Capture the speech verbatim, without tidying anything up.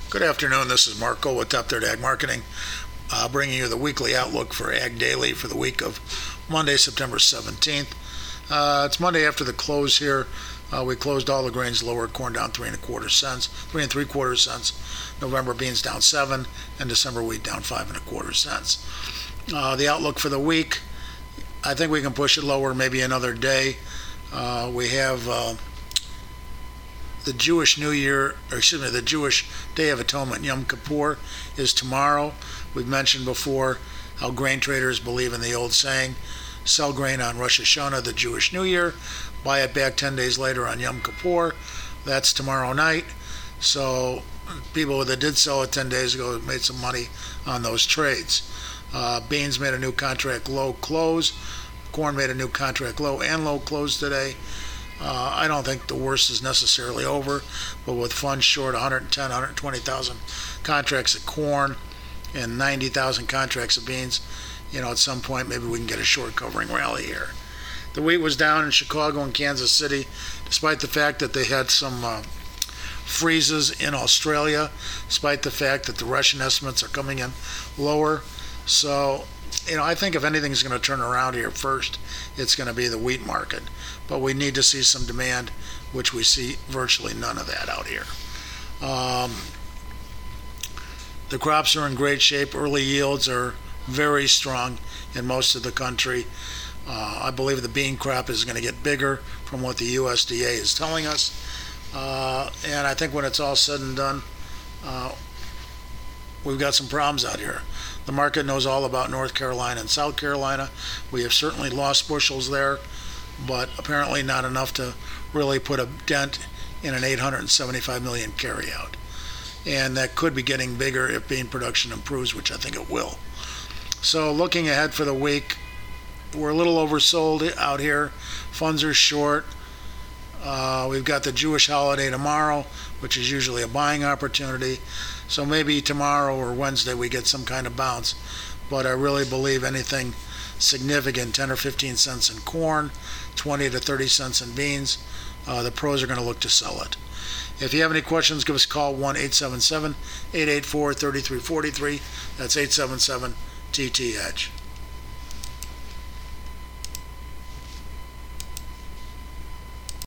Good afternoon. This is Marco with Top Third Ag Marketing, uh, bringing you the weekly outlook for Ag Daily for the week of Monday, September seventeenth. Uh, it's Monday after the close here. Uh, we closed all the grains lower. Corn down three and a quarter cents, three and three quarter cents. November beans down seven, and December wheat down five and a quarter cents. Uh, the outlook for the week, I think we can push it lower maybe another day. Uh, we have uh, the Jewish New Year, or excuse me, the Jewish Day of Atonement, Yom Kippur, is tomorrow. We've mentioned before how grain traders believe in the old saying, sell grain on Rosh Hashanah, the Jewish New Year, buy it back ten days later on Yom Kippur. That's tomorrow night. So people that did sell it ten days ago made some money on those trades. Uh, beans made a new contract low close. Corn made a new contract low and low close today. Uh, I don't think the worst is necessarily over, but with funds short one hundred ten, one hundred twenty thousand contracts of corn and ninety thousand contracts of beans, you know, at some point maybe we can get a short covering rally here. The wheat was down in Chicago and Kansas City, despite the fact that they had some uh, freezes in Australia, despite the fact that the Russian estimates are coming in lower. So, you know, I think if anything's going to turn around here first, it's going to be the wheat market. But we need to see some demand, which we see virtually none of that out here. Um, the crops are in great shape. Early yields are very strong in most of the country. Uh, I believe the bean crop is going to get bigger from what the U S D A is telling us. Uh, and I think when it's all said and done, uh, we've got some problems out here. The market knows all about North Carolina and South Carolina. We have certainly lost bushels there, but apparently not enough to really put a dent in an eight hundred seventy-five million carryout. And that could be getting bigger if bean production improves, which I think it will. So looking ahead for the week, we're a little oversold out here. Funds are short. Uh, we've got the Jewish holiday tomorrow, which is usually a buying opportunity. So maybe tomorrow or Wednesday we get some kind of bounce. But I really believe anything significant, ten or fifteen cents in corn, twenty to thirty cents in beans, uh, the pros are going to look to sell it. If you have any questions, give us a call, one eight seven seven, eight eight four, three three four three. That's eight seven seven T T H.